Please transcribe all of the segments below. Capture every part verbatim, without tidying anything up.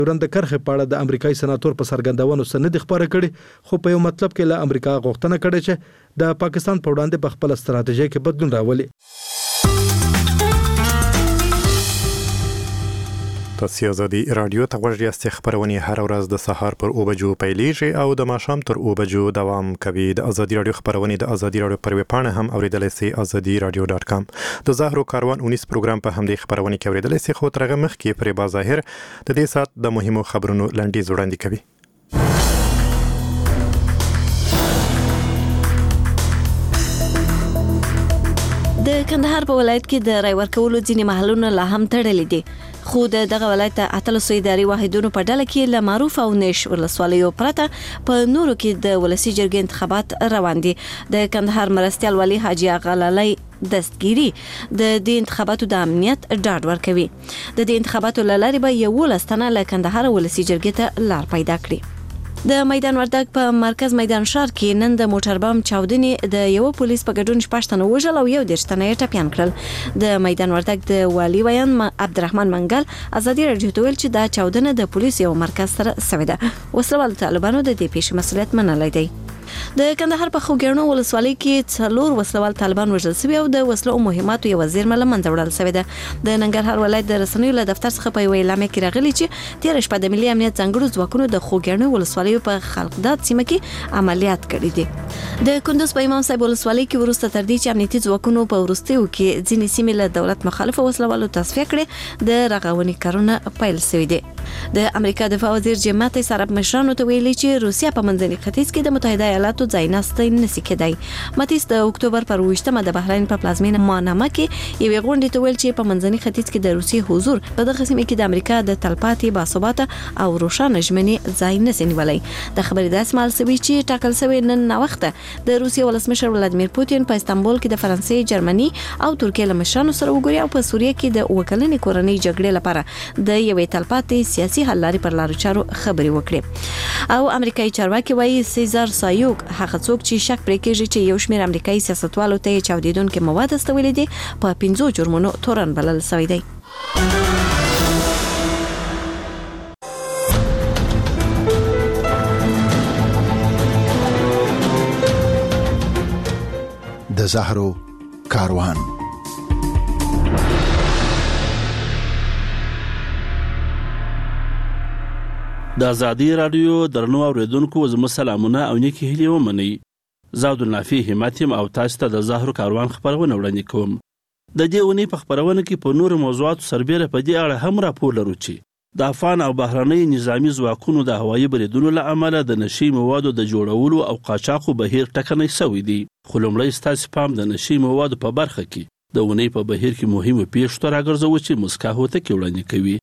ورنده کرخه پاړه د امریکایي سناتور په سرګندونو سند خبره کړي خو په یو مطلب کې له امریکا غوښتنه کړې چې د پاکستان په وړاندې په خپل ستراتیژي کې بدلون راولي. تاسو آزادي رادیو ته غوږ یاست. خبرونه هر ورځ د سهار پر او بجو پیلیږي او د ماښام تر او بجو دوام کوي. د آزادي رادیو خبرونه د آزادي رادیو پر ویب پاڼه هم اوریدلای شئ آزادي رادیو ډاټ کام. د زهرو کاروان اونیس پروګرام په همدې خبرونه کې اوریدلای شئ. خو ترغه مخ کې پر بازاهر د دې سات د مهمو خبرونو لنډیز وړاندې کوي. د کندهار په ولایت کې د رای ورکولو ځینې محلونه لا هم تړلي دي، خو د دغه ولایت اتلسو اداري واحدونو په ډله کې له معروف او نش ولسوالیو پرته په نورو کې د ولسی جرګې انتخابات روان دي. د کندهار مرستیال والی حاجی آغا لالی دستګيري د دې انتخاباتو د امنیت ډاډ ورکوي. د دې انتخاباتو لارې به یو لستنه له کندهار ولسی جرګې ته لار پیدا کړي. د میدان وردګ په مرکز میدان شهر کې نن د موټر بم چاودنې د یو پولیس په ګډون شپږتنه وژل او یو درشتنه یې ټپيان کړل. د میدان وردګ د والی ویان عبدالرحمن منګل آزادي رادیو ته ویل چې دا چاودنه د پولیس یو مرکز سره شوې ده. وسله طالبانو د دې پیښې مسؤلیت منلی دی. د کندهار په خوګیاڼو ولسوالۍ کې څلور وسلوال طالبان وژل شوي او د وسلو او مهماتو یو زیرمه له منځه وړل شوې ده. د ننګرهار ولایت د رسنیو له دفتر څخه په یو اعلامیه کې راغلي چې تیر شپه د ملي امنیت ځانګړو ځواکونو د خوګیاڼو ولسوالۍ په خلقداد سیمه کې عملیات کړي دي. د کندوز په امام صاحب ولسوالۍ کې ورسته تر دې چې امنیتي ځواکونو په ورستیو کې ځینې سیمې له دولت مخالفه وسلوالو تصفیه کړي د رغونې کارونه پیل شوي دي. د امریکا دفاع وزیر جیم ماتیس عرب مشرانو ته ویلي چې روسیا په منځني ختیځ کې د متحده ایالاتو ځایناستي نشي کېدای. ماتیس د اکتوبر پر ویشتمه د بحرین په پلازمینه مانامه کې یوې غونډې ته ویل چې په منځني ختیځ کې د روسیې حضور په دغه سیمه کې د امریکا د تلپاتې باثباته او روښانه ژمنې ځای نه سنولای. د خبرې داس مال سوي چې ټاکل شوی نن نوخته د روسیې ولسمشر ولادیمیر پوتین په استانبول کې د فرانسې، جرمني او ترکیې له مشرانو سره وګوري او په سوریه کې د وکلنې کورنۍ جګړې لپاره د یوې تلپاتې سیاسي حل لارې پر لارو چارو خبرې وکړي. او امریکایي چارواکي وایي سیزار سایوک هغه څوک چې شک پرې کېږي چې یو شمېر امریکایي سیاستوالو ته چاودیدونکي مواد استولې دي په پنځو جرمونو تورن بلل شوی دی. د زهرو کاروان. د آزادي رادیو درنو اوریدونکو زموږ سلامونه او نیکی هیلې ومنئ. زه عبدالنافع همت یم او تاسو ته د زهرو کاروان خبرونه وړاندې کوم. د دې اونۍ په خبرونه کې په نورو موضوعاتو سربېره په دې اړه هم راپور لرو چې د افغان او بهرنۍ نظامی ځواکونو د هوایي بریدونو له امله د نشي موادو د جوړولو او قاچاقو بهیر ټکنی شوی دی. خو لومړی ستاسو پام د نشي موادو په برخه کې د اونۍ په بهیر کې مهمو پیښو ته راګرځوو چې مسکا هوتکې وړاندې کوي.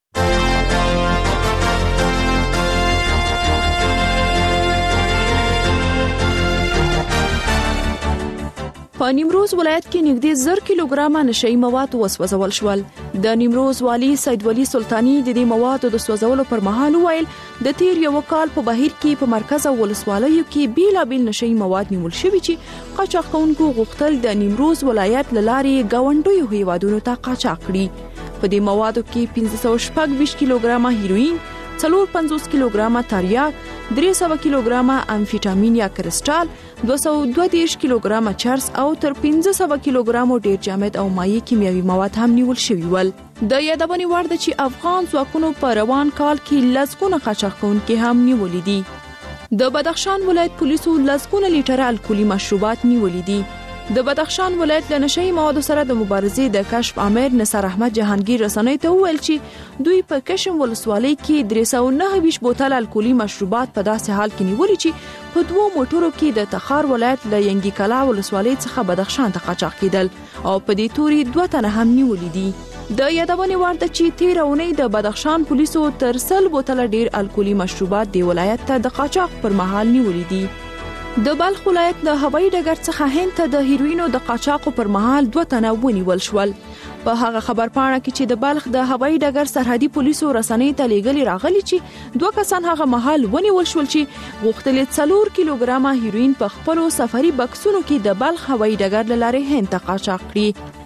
په نیمروز ولایت کې نږدې زر کیلوګرامه نشئی مواد وسوځول شول. د نیمروز والی سید ولی سلطانی د دې موادو د سوځولو پر مهال ویل د تیر یو کال په بهیر کې په مرکز او ولسوالیو کې بیلابیل نشئی مواد نیول شوي چې قاچاقونکو غوښتل د نیمروز ولایت له لارې ګاونډیو هیوادونو ته قاچاق کړي. په دې موادو کې پنځه سوه شپږ ویشت کیلوګرامه هیروین، څلور پنځوس کیلوګرامه تریاک، درې سوه کیلوګرامه امفیټامین یا کرسټال، دوه سوه دوه دېرش کیلوګرامه چرس او تر پنځه سوه کیلوګرامو ډیر جامد او مایع کیمیاوي مواد هم نیول شوي ول. د یادونې وړ ده چې افغان ځواکونو په روان کال کې لسګونه قاچاقونکي هم نیولي دي. د بدخشان ولایت پولیسو لسګونه لیټره الکولي مشروبات نیولي دي. د بدخشان ولایت له نشئی موادو سره د مبارزې د کشف امیر نصر احمد جهانگیر رسنۍ ته وویل چې دوی په کشم ولسوالۍ کې درې سوه نهه ویشت بوتل الکولي مشروبات په داسې حال کې نیولي چې په دوو موټرو کې د تخار ولایت له ینګي کلا ولسوالۍ څخه بدخشان ته قاچاق کېدل او په دې توري دوه تنه هم نیولي دي. د یادونې وړ ده چې تیر اونۍ د بدخشان پولیسو تر سل بوتل ډیر الکولي مشروبات د ولایت ته د قاچاق پر مهال نیولي دي. د بلخ ولایت له هوایي ډګر څخه هند ته د هیروینو د قاچاقو پر مهال دوه تنه ونیول شول. په هغه خبر پاڼه کې چې د بلخ د هوایي ډګر سرحدي پولیسو رسنۍ ته لیږلي راغلي چې دوه کسان هغه مهال ونیول شول چې غوښتل څلور کیلوګرامه هیروین په خپلو سفري بکسونو کې د بلخ هوایي ډګر له لارې هند ته قاچاق کړي.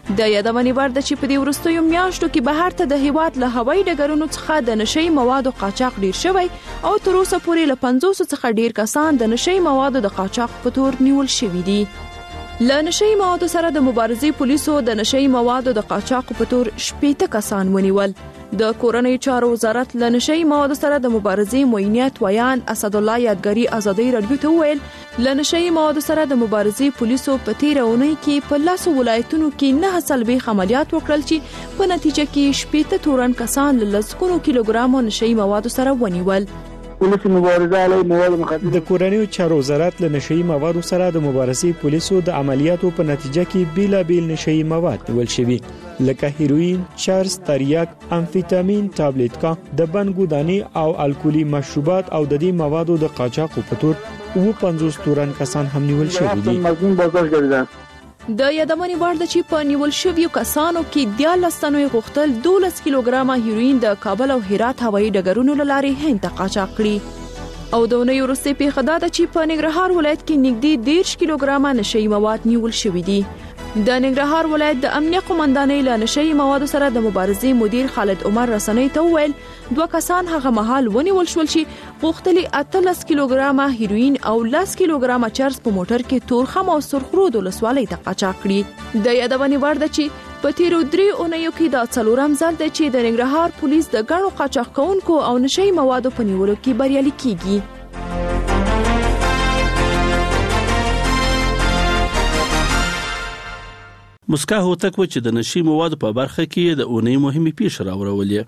د یادونې وړ ده چې په دې وروستیو میاشتو کې بهر ته د هیواد له هوایي ډګرونو څخه د نشي موادو قاچاق ډیر شوی او تر اوسه پورې له پنځوس څخه ډیر کسان د نشي موادو د قاچاق په تور نیول شوي دي. له نشي موادو سره د مبارزې پولیسو د نشي موادو د قاچاق په تور شپږ کسان ونیول. د کورنۍ چارو وزارت له نشي موادو سره د مبارزې معینیت ویان اسد الله یادګاری ازادي رادیو ته ویل له نشي موادو سره د مبارزې پولیسو په تیر اونۍ کې په لاسو ولایتونو کې نه سلبي عملیات وکړل چې په نتیجه کې شپږ تورن کسان له لسګونو کیلوګرامو نشي موادو سره ونیول. پولیس مبارزه علیه مواد مخدر د کورنۍ چارو وزارت له نشي موادو سره د مبارزې پولیسو د عملیاتو په نتیجه کې بیلا بیل نشي مواد نیول شوي لکه هیروین، چرس، تریاک، امفیتامین، تابلیټکا، د بنګو دانی او الکولي مشروبات او د دې موادو د قاچاق په تور او پنځوس تورن کسان هم نیول شوي دي. د یادونې وړ ده چې په نیول شویو کسانو کې دیارلس تنو غوښتل دولس کیلوګرامه هیروین د کابل او هرات هوایي ډګرونو له لارې هند ته قاچاق کړي او د اونۍ وروستۍ پیښه دا ده چې په ننګرهار ولایت کې نږدې دېرش کیلوګرامه نشي مواد نیول شوي دي. د ننګرهار ولایت د امنیه قومندانۍ له نشي موادو سره د مبارزې مدیر خالد عمر رسنۍ ته وویل دوه کسان هغه مهال ونیول شول چې غوښتلي اتلس کیلوګرامه هیروین او لس کیلوګرامه چرس په موټر کې تورخم او سرخرود ولسوالۍ ته قاچاق کړي. د یادونې وړ ده چې په تیرو درې اونیو کې دا څلورم ځل دی چې د ننګرهار پولیس د ګڼو قاچاق کوونکو او نشي موادو په نیولو کې بریالي کیږي. مسکا هوتک و چې د نشي موادو په برخه کې د اونۍ مهمه پیښه راوړولې.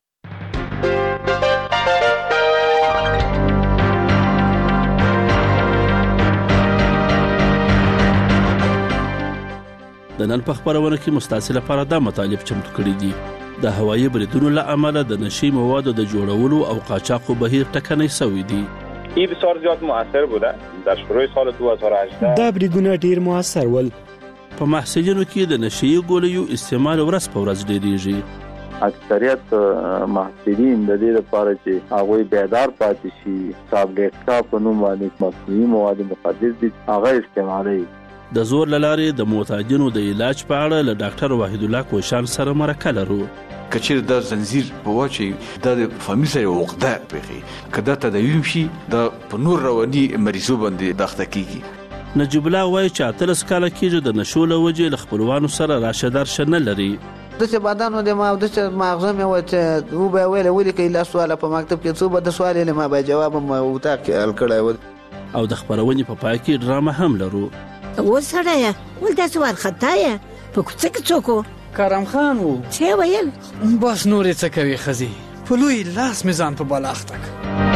د نن په خبرونه کې مستعصل لپاره دا مطالب چمتو کړي دي. د هوایي بریدونو له امله د نشي موادو د جوړولو او قاچاقو بهیر ټکنۍ شوی دی. این بسیار زیاد مؤثر بوده. در شروع سال دو هزار و هجده دا بریدونه ډیر مؤثر ول. په محصلینو کې د نشي ګولیو استعمال ورځ په ورځ ډیریږي. اکثریت محصلین د دې لپاره چې هغه بیدار پاتې شي تابلیټکا په نوم باندې مصنوعي مواد مخدر دي هغه استعمالوي. د زور لارې د معتادینو د علاج په اړه له ډاکټر وحید الله کوشان سره مرکه لرو. کچیر د زنجیر په واچي د فامیل سره وقته پېخي کدا تداویم شي د په نور رواني مریضو باندې داخته کیږي. نجیب الله وایي چې اتلس کاله کېږي د نشو له وجې له خپلوانو سره راشه درشه نه لري. دغه بدن د ما د مغزه مې وته او به ویل ولې کې لا سوال په مکتب کې څو به د سوال له ما به جواب مو وتا کې کړای او د خبرونې په پای کې ډرامه هم لرو. وسړیا ولدا سوال خطایا په کوڅه کې څوک کرم خان وو څه ویل بس نورې څه کوي خزي په لوی لاس میزان په بالاختک.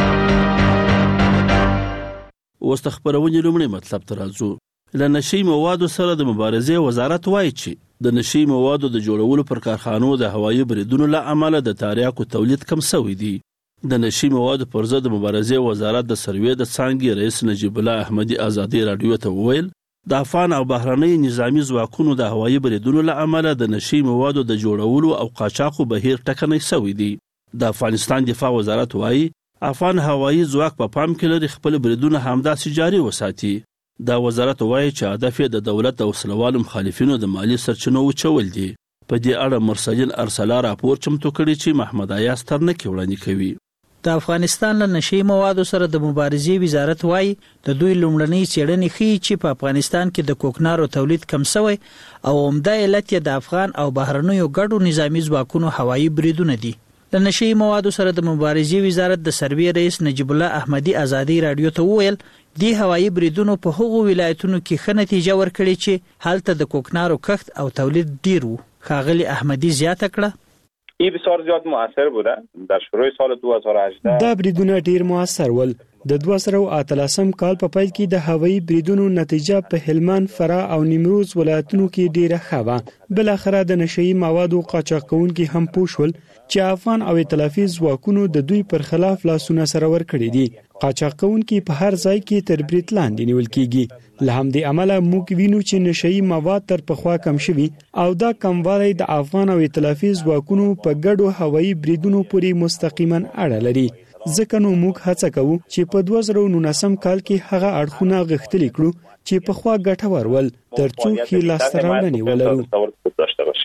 اوس د خبرونې لومړی مطلب ته راځو. له نشي موادو سره د مبارزې وزارت وایي چې د نشي موادو د جوړولو پر کارخانو د هوایي بریدونو له امله د تریاکو تولید کم شوی دی. د نشي موادو پر ضد مبارزې وزارت د سروې د څانګې رئیس نجیب الله احمدي ازادي رادیو ته وویل د افغان او بهرنۍ نظامی ځواکونو د هوایي بریدونو له امله د نشي موادو د جوړولو او قاچاقو بهیر ټکنۍ شوی دی. د افغانستان دفاع وزارت وایي افغان هوایي ځواک په پام کې لري خپل بریدونه همداسې جاري وساتي. دا وزارت وایي چې هدف د دولت او وسلوالو مخالفینو د مالی سرچینو وچول دي. په دې اړه مرسلین ارسلا راپور چمتو کړی چې محمد ایاز ترنکی وړاندې کوي. د افغانستان له نشي موادو سره د مبارزې وزارت وایي د دوی لومړنۍ څېړنې ښیي چې په افغانستان کې د کوکنارو تولید کم شوی او عمده علت یې د افغان او بهرنیو ګډو نظامی ځواکونو هوایي بریدونه دي. د نشي موادو سره د مبارزې وزارت د سروې رئیس نجیب الله احمدي ازادي رادیو ته وویل دی هوایي بریدونو په هغو ولایتونو کې ښه نتیجه ورکړې چې هلته د کوکنارو کښت او تولید ډیر وو. ښاغلي احمدي زیاته کړه این بسیار زیاد مؤثر بوده. در شروع سال دو هزار و هجده دا بریدونه ډیر مؤثر ول. د دوه زره او اتلسم کال په پیل کې د هوایي بریدونو نتیجه په هلمند، فراه او نیمروز ولایتونو کې ډیره ښه وه. بل اخره د نشي موادو قاچاق کوونکي هم پوښول چې افغان او ائتلافي ځواکونو د دوی پر خلاف لاسونه سره ور کړی دي. قاچاق کوونکي په هر ځای کې تر برید لاندې نیول کیږي. له همدې امله موږ وینو چې نشي مواد تر پخوا کم شوي او دا کموالی د افغان او ائتلافي ځواکونو په ګډو هوایي بریدونو پورې مستقیما اړه لري. ځکه نو موږ هڅه کوو چې په دوه زره نولسم کال کې هغه اړخونه غښتلي کړو چې پخوا ګټور ول ترڅو ښې لاسته راوړنې ولرو.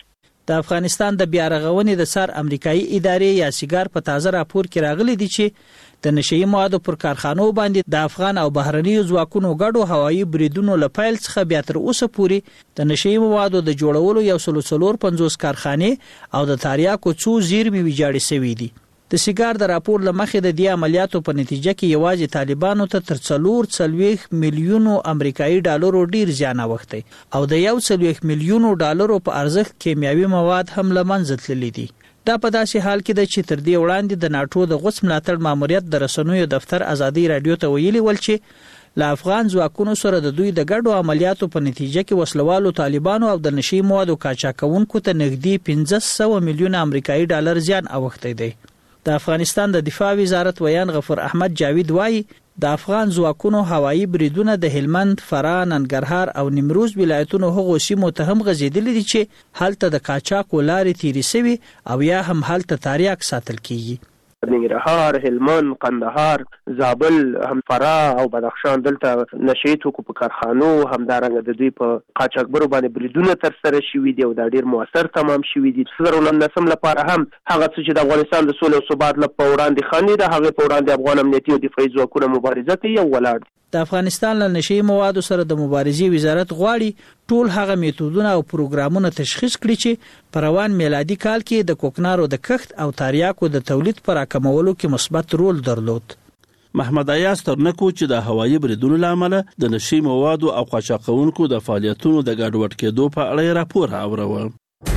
د افغانستان د بیا رغونې د سر امریکایي ادارې یا سیګار په تازه راپور کې راغلي دي چې د نشئی موادو پر کارخانو باندې د افغان او بهرنیو ځواکونو ګډو هوایي بریدونو له پیل څخه بیا تر اوسه پورې د نشئی موادو د جوړولو یو سل څلور پنځوس کارخانې او د تاریاکو څو زیرمې ویجاړې شوې دي. د سیګار د راپور لمخې د دې عملیاتو په نتیجه کې یوازې طالبانو ته تر څلور څلوېښت میلیونو امریکایي ډالرو ډیر زیان اوښتی او د یو څلوېښت میلیونو ډالرو په ارزښت کیمیاوي مواد هم له منځه تللي دي. دا په داسې حال کې ده چې تر دې وړاندې د ناټو د غوڅ ملاتړ ماموریت د رسنیو دفتر ازادي رادیو ته ویلي ول چې له افغان ځواکونو سره د دوی د ګډو عملیاتو په نتیجه کې وسلوالو طالبانو او د نشئی موادو قاچاقونکو ته نږدې پنځه سوه میلیونه امریکایي ډالر زیان اوښتی دی. د افغانستان د دفاع وزارت ویان غفور احمد جاوید وایي د افغان ځواکونو هوایي بریدونه د هلمند، فراه، ننګرهار او نیمروز ولایتونو هغو سیمو ته هم غځېدلي دي چې هلته د قاچاقو لارې تیرې شوي او یا هم هلته تاریاک ساتل کیږي. ننګرهار، هلمند، قندهار، زابل، هم فراه او بدخشان دلته نشئی توکو په کارخانو همدارنګه د دوی په قاچاقبرو باندې بریدونه ترسره شوي دي او دا ډیر موثر تمام شوي دي. صدر ولسم لپاره هم هغه څه چې د افغانستان د سولې او ثبات لپاره وړاندې خاني ده هغه په وړاندې افغان امنیتي او دفاعي ځواکونه مبارزه کوي او ولاړ دي. د افغانستان له نشئی موادو سره د مبارزې وزارت غواړي ټول هغه میتودونه او پروګرامونه تشخیص کړي چې په روان میلادي کال کې د کوکنارو د کښت او تاریاکو د تولید پر راکمولو کې مثبت رول درلود. محمد ایاز ترنکو چې د هوایي بریدونو لامل د نشئی موادو او قاچاقونکو د فعالیتونو د ګډوډ کېدو په اړه راپور اوروه.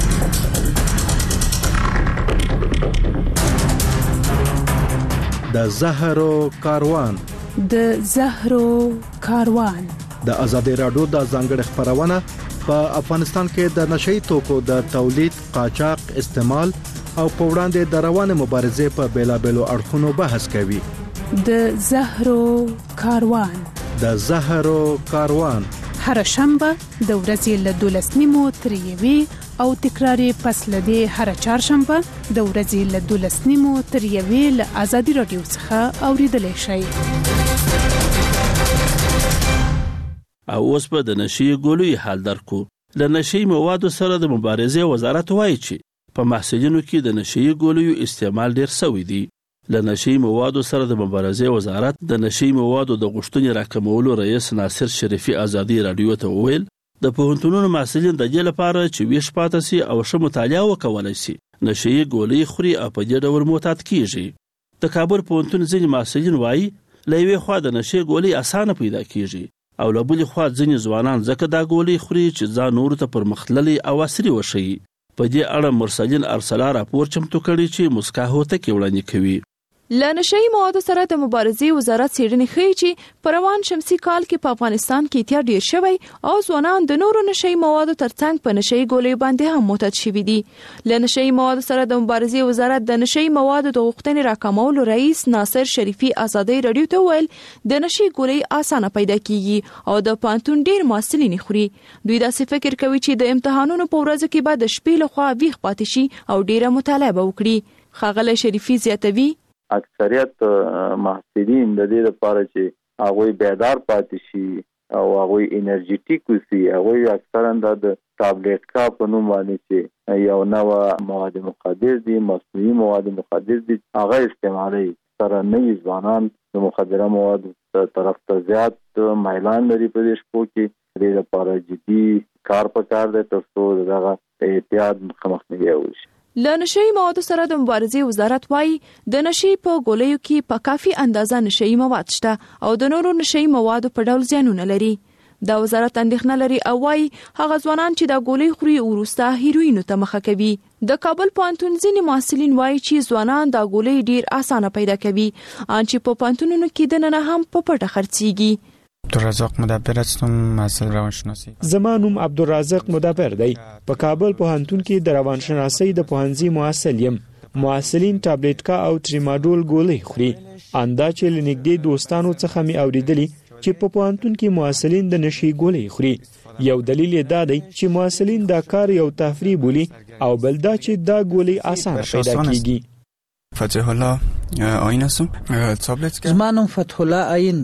د زهرو کاروان د زهرو کاروان د ازادي راډیو د ځانګړي خبرونه په افغانستان کې د نشئی توکو د تولید، قاچاق، استعمال او په وړاندې د روانه مبارزې په بیلابېلو اړخونو بحث کوي. د زهرو کاروان د زهرو کاروان هر شنبه د ورځې له دولس نیمو تر یوې او تکراری پس لدی هر چهارشنبه د ورځې له دولس نیمو تر یوې له ازادي رادیو څخه اوریدلای شئ. او اوس په د نشئی ګولوی حال درکو. د نشئی موادو سره د مبارزې وزارت وایي چې په محصولینو کې د نشئی ګولوی استعمال ډیر شوی دی. له نشئی موادو سره د مبارزې وزارت د نشئی موادو د غشتنې راکمولو رئیس ناصر شریفي ازادي رادیو ته وویل د پوهنتونونو محصلین د دې لپاره چې ویش پاتې سي او ښه مطالعه وکولای شي نشئی ګولۍ خوري او په دې ډول معتاد کیږي. د کابل پوهنتون ځینې محصلین وایي له یوې خوا د نشئی ګولۍ اسانه پیدا کیږي او له بلې خوا ځینې ځوانان ځکه دا ګولۍ خوري چې ځان نورو ته پرمختللی او عصري وښیي. په دې اړه مرسلین ارسلا راپور چمتو کړی چې مسکا هوتکي وړاندې کوي. له نشئی موادو سره د مبارزې وزارت څېړنې ښیي چې په روان شمسي کال کې په افغانستان کې اتیا ډیر شوی او ځوانان د نورو نشئی موادو ترڅنګ په نشئی ګولۍ باندې هم معتاد شوي دي. له نشئی موادو سره د مبارزې وزارت د نشئی موادو د غوښتنې راکمولو رئیس ناصر شریفي ازادي رادیو ته ویل د نشئی ګولۍ اسانه پیدا کیږي او د پانتون ډیر محصلین خوري. دوی داسې فکر کوي چې د امتحانونو په ورځ کې به د شپې لخوا ویښ پاتې شي او ډیره مطالعه وکړي. ښاغلی شریفي زیاتوي اکثریت محصلین د دې لپاره چې هغه بیدار پاتې شي او هغه انرژیټیک وي هغه اکثرا د ټابلیټ کا په نوم باندې چې یو نوې مواد مخدر دي مصنوعي مواد مخدر دي هغه استعمالي سره نه ځوانان د مخدره مواد طرف ته زیات مایلان لري په دې شپو کې. د لپاره جدي کار پکار دی ترڅو دغه احتیاط مخنیوي وشي. له نشئی موادو سره د مبارزې وزارت وایي د نشئی په ګولیو کې په کافي اندازه نشئی مواد شته او د نورو نشئی موادو په ډول زیانونه لري. دا وزارت اندېښنه لري او وایي هغه ځوانان چې دا ګولۍ خوري وروسته هیروینو ته مخه کوي. د کابل پوهنتون ځینې محصلین وایي چې ځوانان دا ګولۍ ډیر اسانه پیدا کوي ان چې په پوهنتونونو کې دننه هم په پټه خرڅيږي. عبدالرزاق مدبر هستم، محصل روانشناسی. زما نوم عبدالرزاق مدبر دی. په کابل پوهنتون کې د روانشناسۍ د پوهنځي محصل یم. محصلین ټابلیټ کا او ټریماډول ګولۍ خوري. اندا چې لنګدې دوستانو څخه می اوریدلی چې په پوهنتون کې محصلین د نشئی ګولۍ خوري. یو دلیل دا دی چې محصلین دا کار یو تفریح بولي او بل دا چې دا ګولۍ اسانه پیدا کیږي. فتح الله آیین هستم. تابلیت زما نوم فتح الله آیین دی.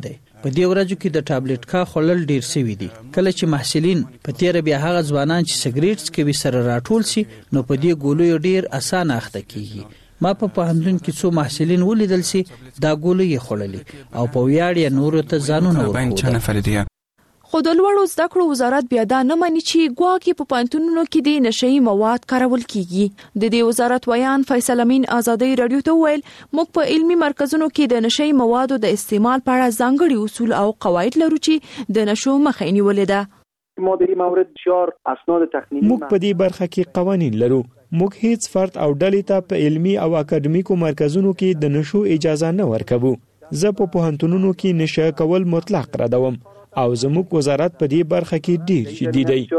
په دې ورځو کې د ټابلیټ کا خلل ډیر سوي دي. کله چې محصلین په تیر بیا هغه ځوانان چې سګریټ کوي سره راټول شي نو په دې ګولو ډیر اسانه اخته کیږي. ما په پوهنتون کې څو محصلین ولیدل سي دا ګولو یې خړلې او په ویاړ یې نور ته ځانونه ورکوي. خو د لوړو زده کړو وزارت بیا دا نه مانی چې ګواکې په پوهنتونونو کې د نشئی مواد کارول کیږي. د دې وزارت ویان فیصل امین آزادۍ رادیو ته ویل موږ په علمي مرکزونو کې د نشئی موادو د استعمال په اړه ځانګړي اصول او قواعد لرو چې د نشو مخه نیولې ده. مادي مورد شعار اسناد تخنیکی موږ په دې برخه کې قوانین لرو. موږ هیڅ فرد او ډلې ته په علمي او اکاډمیکو مرکزونو کې د نشو اجازه نه ورکوو. زه په پوهنتونونو کې نشه کول مطلق ردوم او زموږ وزارت په دې برخه کې ډیر جدي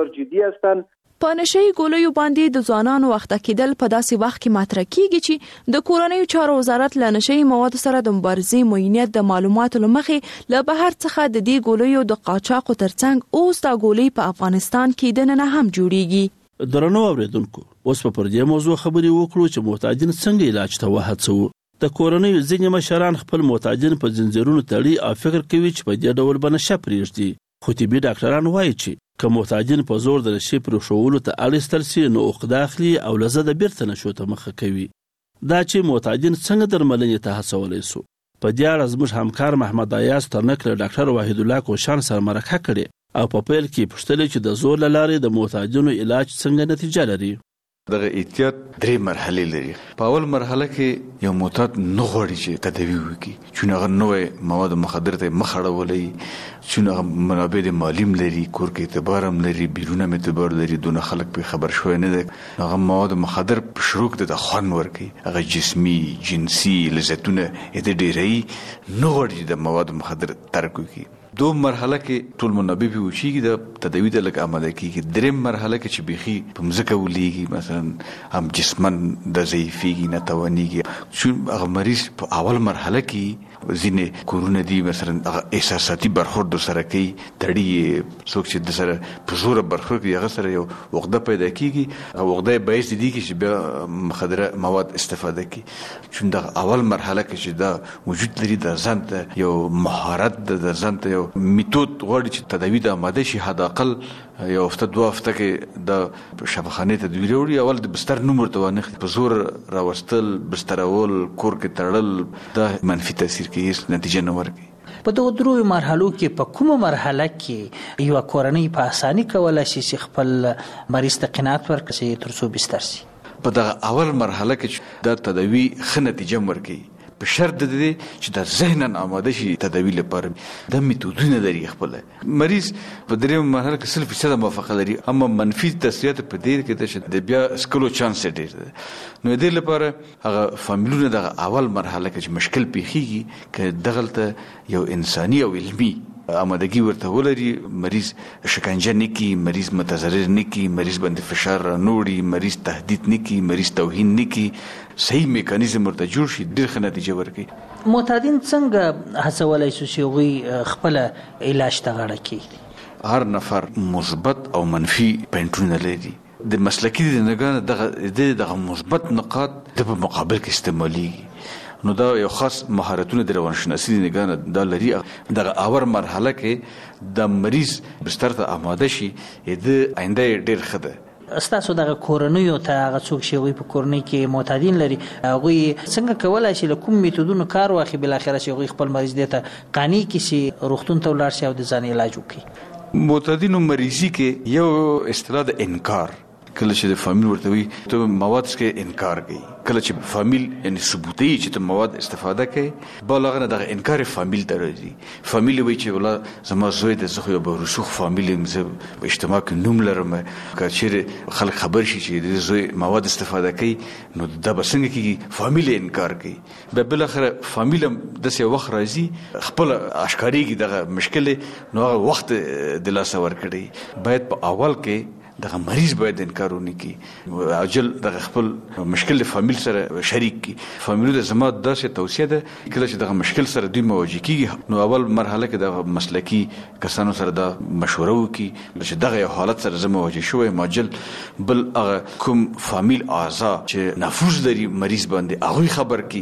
دی. په نشئی ګولیو باندې د ځوانانو وخت کېدل په داسې وخت کې مطرح کیږي چې د کورنیو چارو وزارت له نشئی موادو سره د مبارزې موینیت د معلوماتو لمخې له بهر څخه د دې ګولیو د قاچاقو ترڅنګ اوس دا ګولۍ په افغانستان کې د نن هم جوړیږي. درنو اوریدونکو اوس په پر دې موضوع خبرې وکړو چې محتاجین څنګه علاج ته وهڅوو. د کورنیو ځینې مشران خپل محتاجین په زنجیرونو تړي او فکر کوي چې په دې ډول به نشه پرېږدي. خو طبي ډاکټران وایي چې که محتاجین په زور د نشې پرېښولو ته اړ ایستل سي نو عقده اخلي او له ضده بیرته نشو ته مخه کوي. دا چې محتاجین څنګه درملنې ته هڅولی سو په دې اړه زموږ همکار محمد ایاز ترنک له ډاکټر وحید الله کوشان سره مرکه کړې او په پیل کې پوښتلې چې د زور له لارې د محتاجینو علاج څنګه نتیجه لري. دغه احتیاط درې مرحلې لري. په اول مرحله کې یو معتاد نه غواړي چې تداوی وکړي چې هغه نوې مواد مخدر ته مخ اړولې چې هغه منابع د مالیم لري کور کې اعتبار هم لري بیرونه اعتبار لري دونه خلک په خبر شوی نه ده. هغه مواد مخدر په شروع کې د خوان ورکي هغه جسمي جنسي لذتونه دې ډېرې نه غواړي د مواد مخدر ترک وکړي. دو مرحله کې ټول منابع به وشيږي د تداوی د لګ آماده کیږي. دریم مرحله کې چې بيخي په مزکه ولېږي مثلا هم جسمن د ضعیفيږي نه توانيږي چې هغه مریض په اول مرحله کې ځینې کورونه دي مثلا احساساتي برخورد سره کوي تړي څوک چې د سره په زور برخورد کوي هغه سره یو عقده پیدا کیږي او عقده باعث دي چې بیا مخدره مواد استفاده کوي. چې د اول مرحله کې چې دا وجود لري د ځان ته یو مهارت د ځان ته یو میتود غواړي چې تداوی د آماده شي حد اقل یو هفته دوه هفته کې د شفاخانه تدویر وړي اول د بستر نومر ته ونه په زور راوستل بسترول کور کې تړل د منفي تاثیر کې هیڅ نتیجه نه ورکوي. په دغه درو مرحلو کې په کومه مرحله کې یو کورنۍ په اساني کولای شي چې خپل مریض ته قناعت ورکړي تر څو بستر شي؟ په دغه اول مرحله کې د تداوی ښه نتیجه ورکوي په شرط د دې چې د ذهنن آماده شي تداوی لپاره د میتودونه لري. خپل مریض په دریم مرحله کې صرف څه موافقه لري اما منفي تاثیرات په دې کې چې د بیا سکلو چانس ډېر دی. نو دې لپاره هغه فامیلونه د اول مرحله کې چې مشکل پیخیږي ک دغلته یو انساني او علمي آمادگی ورته ولري مریض شکنجه نکي مریض متضرر نکي مریض باندې فشار نوړي مریض تهدید نکي مریض توهین نکي صحیح میکانیزم ورته جوړ شي ډېر ښه نتیجه ورکوي. معتادین څنګه هڅولای شي چې هغوی خپل علاج ته غاړه کړي؟ هر نفر مثبت او منفي پوینټونه لري. د مسلکي د نګانه دغه دغه مثبت نقاط د په مقابل کې استعماليږي. نو دا یو خاص مهارتونه د روانشناسي د نګانه دا لري. دغه اور مرحله کې د مریض بستر ته آماده شي د آینده ډېر ښه ده. استاسو دغه کورنیو ته هغه څوک چې هغوی په کورنۍ کې معتادین لري هغوی څنګه کولی شي له کوم میتودونو کار واخلي بالاخره چې هغوی خپل مریض دې ته قانع کړي چې روغتون ته ولاړ شي او د ځان علاج وکړي؟ معتادینو مریضي کې یو اصطلاح د انکار کله چې د فامیل ورته وي ته مواد څخه انکار کوي کله چې فامیل یعنی ثبوتي چې ته مواد استفاده کوي بالغ نه د انکار فامیل ته راځي. فامیل وایي چې ولا زما زوی د زخه به رسوخ فامیل مزه په اجتماع کې نوم لرم که چیرې خلک خبر شي چې د زوی مواد استفاده کوي نو دا به څنګه کیږي فامیل انکار کوي. به بل اخر فامیل د څه وخت راځي خپل اشکاریږي دغه مشکل نو هغه وخت د لاس ور کړی باید په اول کې دغه مریض باید انکار ونه کړي عاجل دغه خپل مشکل فامیل سره شریک کی. فامیل د زما داسې توصیه ده کله چې دغه مشکل سره دوی مواجه کیږي نو اول مرحله کې د مسلکی کسانو سره د مشوره وکړي چې دغه حالت سره زما مواجه شوی ماجل بل هغه کوم فامیل اعضاء چې نفوذ لري مریض باندې هغه خبر کی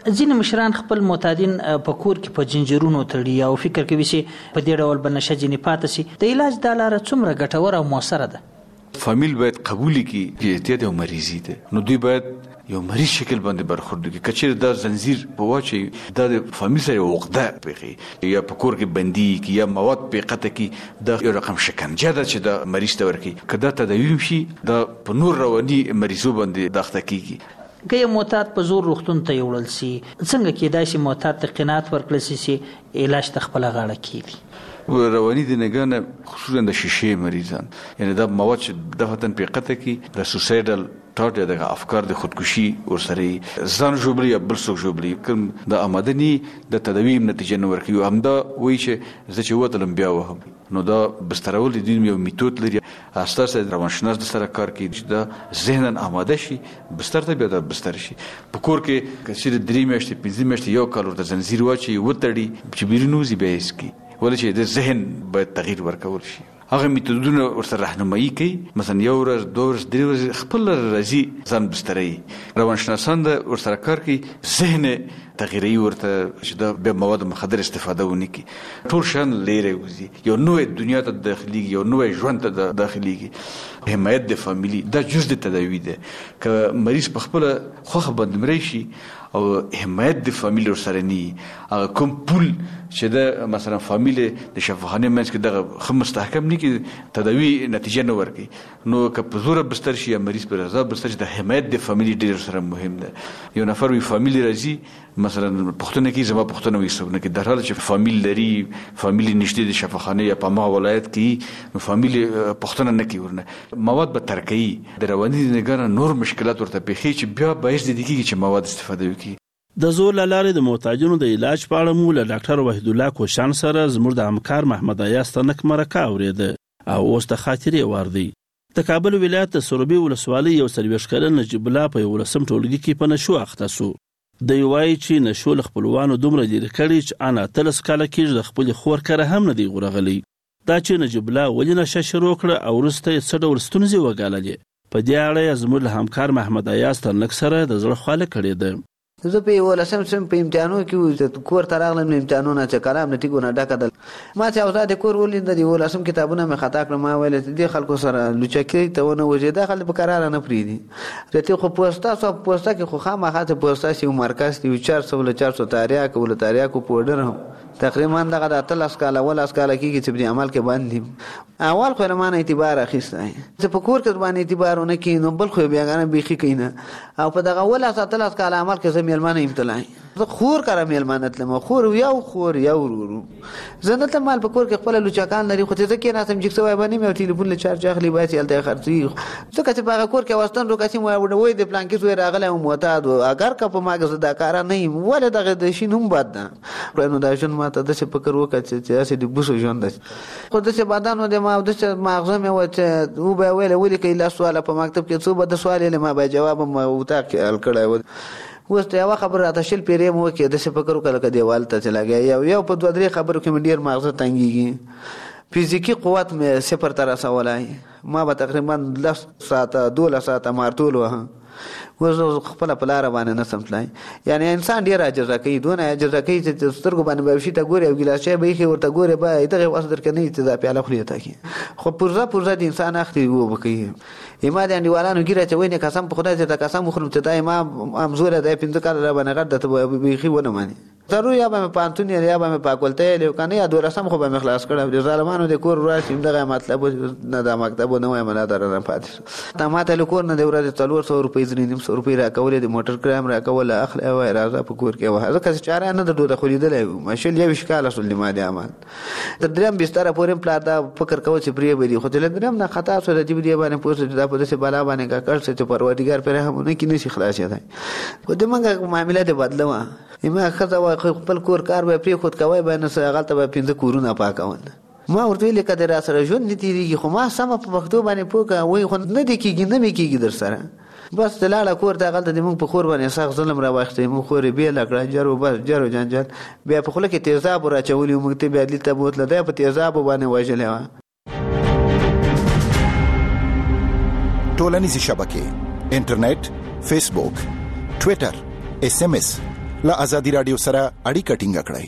ځینې مشران خپل معتادین په کور کې په جنجرونو تړي او فکر کوي چې په دې ډول به نشه ځینې پاتې شي. د علاج دا لاره څومره ګټوره او موثره ده؟ فامیل باید قبول کړي چې احتیاط یو مریضي ده، نو دوی باید یو مریض شکل باندې برخورد وکړي. کچېر دا زنجیر په واچي دا د فامیل سره عقده پیږي یا په کور کې بندي کی یا مواد په قطه کې دا یو رقم شکنجه ده چې دا مریض ته ورکی. کدا تداوی شي دا په نور رواني مریضو باندې داخته کیږي. که یو معتاد په زور روغتون ته یوړل شي، څنګه کېدای شي معتاد ته قناعت ورکړل شي چې علاج ته خپل غاړه کیږي؟ رواني د نګانه خصوصا د شیشې مریضان، یعنی دا مواد چې دفتن په قطه کې د سوسایډل ټاټ یا د افکار د خودکشي ورسره ځان جوړي یا بل څوک جوړي کوم د آمدنی د تداوی نتیجه نه ورکوي. همدا وایي چې زه چې وته بیا وهم نو دا بسترول د دې یو میتود لري. اساسا روانشناس د سره کار کوي چې دا ذهنن آماده شي بستر ته بیا د بستر شي. په کور کې کچې درې میاشتې پنځه میاشتې یو کال ورته زنجیر واچي وتړي چې بیرونوزي به هیڅ کی ولې چې د ذهن باید تغییر ورکول شي. هغه میتودونه ورسره راهنمایي کوي، مثلا یو ورځ دوه ورځې درې ورځې خپل راځي ځان بستري. روانشناسان د ورسره کار کوي، ذهن تغییري ورته چې د بیا مواد مخدر استفاده ونه کی ټول شان لري وزي یو نوې دنیا ته داخلي یو نوې ژوند ته داخلي. حمایت د فامیلی دا جز د تداوی ده. که مریض په خپل خوخه باندې مري شي او حمایت د فامیل سره ني هغه کوم پول چې د مثلا فامیل د شفاخانه منځ کې دغه خم مستحکم نه کې تداوی نتیجه نه ورکي، نو که په زور بستر شي یا مریض پر رضا بستر شي د حمایت د فامیل ډیر سره مهم ده. یو نفر وی فامیل راځي مثلا پښتون کې زما پښتون وي سونه کې د حال چې فامیل لري فامیل نشته د شفاخانه یا په ما ولایت کې نو فامیل پښتون نه کوي ورنه مواد به ترکي د رواني نګره نور مشکلات ورته پیخي چې بیا باعث دي چې مواد استفاده وکړي. د زور لارې د معتادینو د علاج په اړه مو له ډاکټر وحید الله کوشان سره زموږ د همکار محمد ایاز تنک مرکه اوریده او اوس د خاطرې واردی. د کابل ولایت د سروبي ولسوالۍ یو څلوېښت کلن نجیب الله په ولسم ټولګي کې په نشو اخته سو. د یوای چې نشو خپلوانو دومره لري کړي چې انا تلس کاله کې د خپل خور کړه هم نه دی غورغلی. دا چې نجیب الله ولې نشه شروع کړه او ورسته یې څه ډول ستونزې وګاللې. په دې اړه زموږ همکار محمد ایاز تنک سره د زړه خواله کړې ده. زه په ولسم سم په امتحانو کې کور ته راغلم، امتحانونه چې کلام نه ټیګونه ډکه دل ما چې اوزاد کور ولید د ولسم کتابونه مې خطا کړم. ما ویل دې خلکو سره لوچکی ته ونه وځي داخل په قرار نه پریدي رته خو پوسټا سو پوسټا کې خو خامخا ته پوسټا سی مرکز دی چار سو له چار سو تاریخ کول تاریخ کو پودر هم تقریبا دغه د اتل اسکاله ول اسکاله کې چې په عمل کې باندې اول خو نه اعتبار اخیسته چې په کور کې باندې اعتبارونه کې نو بل خو بیاګانه بيخي کینه او په دغه ول اتل اسکاله عمل کې میلمانه امتلای زه خور کړم میلمانه تلم خور یو خور یو ورو زنه ته مال په کور کې خپل لوچکان لري خو ته کې نه سم جکسو باندې مې ټلیفون له چارج اخلي باسي الته خرڅي څه کته په کور کې واستان روکاسي مو وډوي د پلان کې زوی راغله او معتاد اگر کا په ماګه د کار نه ولا دغه د شینوم بد نه نو دا شون ماته د څه فکر وکړ چې اسې د بوسو ژوند خو د څه بدن د ما د څه ماغزه مې وته او به ویل ولې کې لا سوال په مکتب کې څو بد سوال له ما به جواب مو وتا کې الکړای اوس ته یو خبره راته شل پیرې مو کې د څه فکر وکړ کله دیوال ته چلاګي یو یو په دوه درې خبرو کې ډیر ماغزه تنګيږي. فزیکی قوت مې صفر تر رسولای ما به تقریبا لس ساعته دوله ساعته مارتول وه وزو خپل په لار باندې نه سمتلای. یعنی انسان ډیر اجر کوي دونه اجر کوي چې سترګو باندې به شي ته ګوري او ګلاس شي به ورته ګوري به دغه واسطر کني چې دا پیاله خوري ته کی خو پرزه پرزه د انسان اخلي وو بکی ایما د انډیوالانو ګیره چې ویني قسم په خدای ته قسم مخرم ته دای ما امزوره د پینځه کال را باندې غړ ته به خي ونه مانی ضروري یا به پانتون یا به پاکولته له کنه یا دوه رسم خو به مخلاص کړه د ظالمانو د کور راشم دغه مطلب نه د مکتب نه وای مله در نه پاتې تا ماته له کور نه د ورځ څلور سو روپۍ زرینیم سو روپۍ راکولې د موټر کرام راکول اخل او راځه په کور کې وه ځکه چې چاره نه د دوه خلیدلې ماشل یو شکاله سول ما دي امان د دریم بستر پورې پلا دا فکر کوي چې پری به دي خو د دریم نه خطا سره دی دی باندې پوسټ دا په څه بالا باندې کا کړ چې پروردګار پر هم نه کې نشي خلاص دی خو د منګه معاملې د بدلوا ایمه خزه خپل کور کار به پری خود کوي به نه غلطه به پینځه کورونه پاکول ما ورته ویل کده را سره ژوند نتیریږي خو ما سم په پښتو باندې پوکا وای خو نه دی کېږي نه می کېږي در سره بس دلاله کور ته غلطه د موږ په خور باندې سخت ظلم را واخته موږ خورې به لکړه جرو بس جرو جنجال بیا په خله کې تیزاب را چولې موږ ته بیا دلته بوتله ده په تیزاب باندې واجلې ټولنیزې شبکې انټرنیټ فیسبوک ټوئیټر اس ام اس له ازادي رادیو سره اړیکه ټینګه کړئ.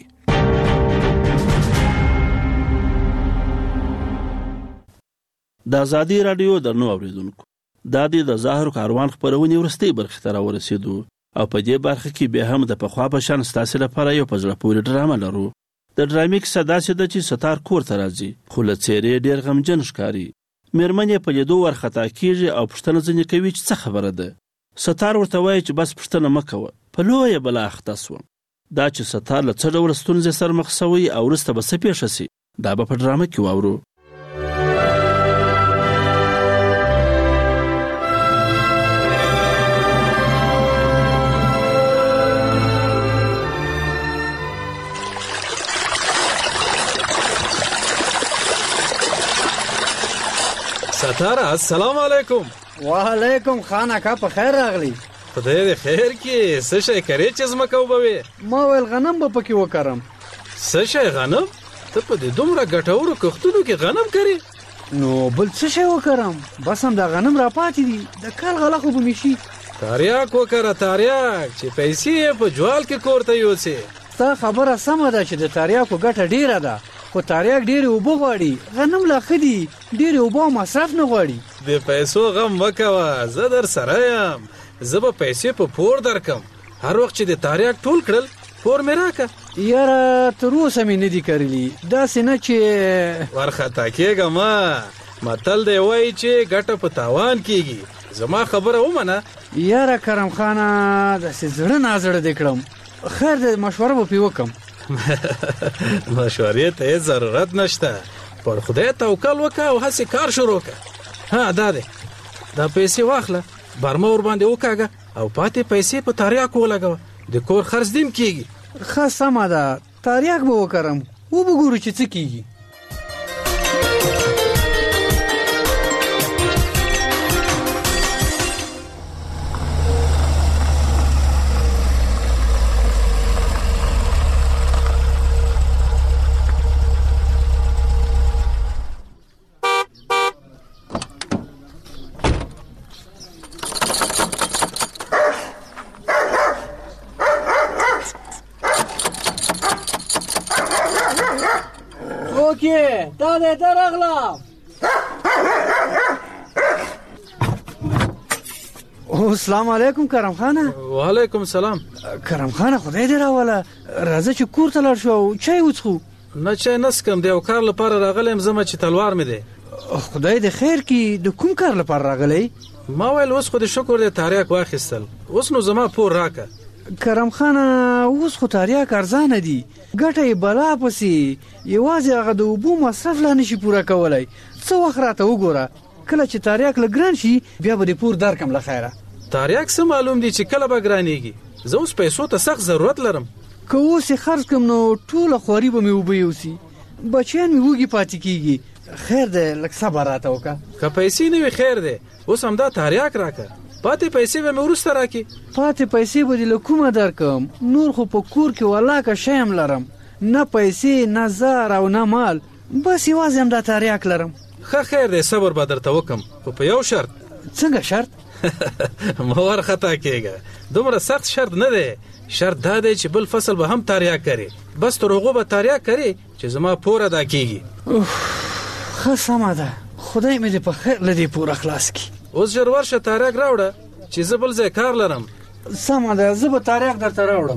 د ازادي رادیو درنو اوریدونکو، دا د ظاهر کاروان خبرونه ورستي برخه تر ورسېدو او په دې برخه کې به هم د پخوا په شان ستاسو لپاره یو پزړه پورې ډرامه لرو. د ډرامې کیسه داسې ده چې ستار کور ته راځي خو له څېرې ډېر غمجن ښکاري. مېرمن یې په لیدو ورخطا کېږي او پوښتنه ځینې کوي چې څه خبره ده. ستار ورته وایي چې بس پوښتنه مه کوه، په لویه بلا اخته سوم. دا چې ستار له څه ډول ستونزې سره مخ شوی او وروسته به څه پېښه شي دا به په ډرامه کې واورو. ستاره السلام علیکم. وعلیکم خان اکا په خیر راغلی. خدای دې خیر کې. څه شی کرې چې زمکه وبوي؟ ما ویل غنم به پکې وکړم. څه شی غنم؟ ته په دې دومره ګټورو کښتونو کې غنم کرې؟ نو بل څه شی وکړم؟ بس هم دا غنم را پاتې دي، د کال غله خو به مې شي. تاریاک وکړه تاریاک چې پیسې یې په جوال کې کور ته یوسې. ستا خبره سمه ده چې د تاریاکو ګټه ډیره ده، خو تاریاک ډېرې اوبه غواړي، غنم لا ښه دي، ډېرې اوبه او مصرف نه غواړي. د پیسو غم مه کوه، زه در سره یم. زه به پیسې په پور درکم. هر وخت چې د تاریاک ټول کړل پور مې راکه. یاره تر اوسه مې نه دي کرلي، داسې نه چې ورخطا کېږه مه. متل دی وایي چې ګټه په تاوان کېږي. زما خبره ومنه. یاره کرم خانه داسې زړه نازړه دې کړم. خیر دی مشوره به پې وکړم. مشورې ته یې ضرورت نشته. پر خدای توکل وکړه او هسې کار شروع کړه. ها دا دی، دا پیسې واخله، برمه ور باندې وکاږه او پاتې پیسې په تاریاکو ولګوه. د کور خرڅ دیم کېږي. ښه سمه ده، تاریاک به وکړم، وبه ګورو چې څه کېږي. دا دې درغلا. السلام علیکم کرم خانه. وعلیکم سلام. کرم خانه خدای دې راوله، راځه چې کور ته لاړ شو او چای وڅښو. نه چای نسکم، د یو کار لپاره راغلم زما چې تلوار مې دی. خدای دې خیر کړي. د کوم کار لپاره راغلی؟ ما ویل اوس خو دې شکر دې تاریاک واخیستل، اوس نو زما پور راکه. کرم خانه اوس خو تاریاک ارزانه دي، ګټه یې بلا پسې، یوازې هغه د اوبو مصرف لا نشي پوره کولی. څه وخت راته وګوره، کله چې تاریاک لږ ګران شي بیا به دې پور درکم له خیره. تاریاک څه معلوم دي چې کله به ګرانېږي؟ زه اوس پیسو ته سخت ضرورت لرم. که اوس یې خرڅ کړم نو ټوله خواري به مې اوبه یوسي، بچیان مې وږي پاتې کېږي. خیر دی لږ صبر راته وکړه. که پیسې نه وي خیر دی، اوس همدا تاریاک راکړه، پاتې پیسې به مې وروسته راکړي. پاتې پیسې به دې له کومه درکم؟ نور خو په کور کې ولاکه شی هم لرم، نه پیسې نه زر او نه مال، بس یوازې همدا تاریاک لرم. ښه خیر دی صبر به درته وکم، خو په یو شرط. څنګه شرط؟ مه ورخطا کېږه، دومره سخت شرط نه دی. شرط دا دی چې بل فصل به هم تاریاک کري، بس تر هغو به تاریاک کري چې زما پور ادا کېږي. ښه سمه ده، خدای مې دې په خیر له دې پوره خلاص کړي. اوس ژر ورشه تاریاک راوړه چې زه بل ځای کار لرم. سمه ده، زه به تاریاک درته راوړم.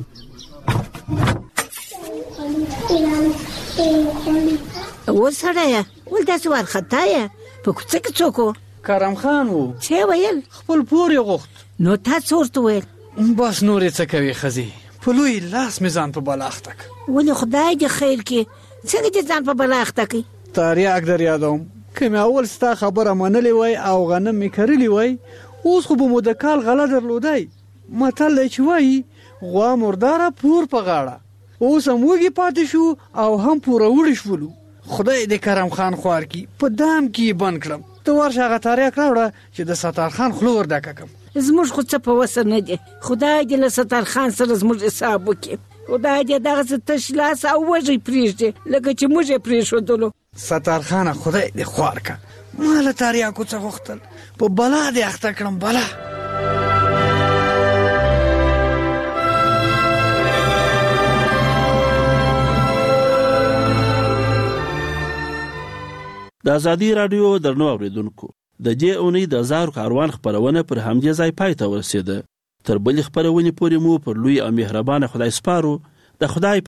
وسړیه ول داسې وارخطا یې په کوڅه کې څوک و؟ کرم خان و. څه ویل؟ خپل پور یې غوښت. نو تا څه ورته ویل؟ بس نور یې څه کوي ښځې، په لوی لاس مې ځان په بلا اخته کړ. ولې خدای دې خیر کړي، څنګه دې ځان په بلا اخته کړي؟ تاریاک در یادوم، که مې اول ستا خبره منلې وای او غنم مې کرلی وای، اوس خو به مو د کال غله درلودی. متل دی چې وایي غوا مرداره پور په غاړه. اوس هم وږي پاتې شو او هم پوروړي شولو. خدای دې کرم خان خوار کړي، په دام کې یې بند کړم. ته ورشه هغه تاریاک راوړه چې د ستار خان خوله ور ډکه کړم. زموږ خو څه په وسه نه دی، خدای دې له ستار خان سره زموږ حساب وکړي. خدای دې دغسې تش لاس او وږی پرېږدي لکه چې موږ یې پرېښودلو. ستار خانه خدای دې خوار کړه، ما له تاریاکو څه غوښتل، په بلا دې اخته کړم. بلا د ازادي رادیو درنو اوریدونکو د دې اونۍ د زهرو کاروان خپرونه پر همدې ځای پای ته ورسېده. تر بلې خپرونې پورې مو پر لوی او مهربانه خدای سپارو. د خدای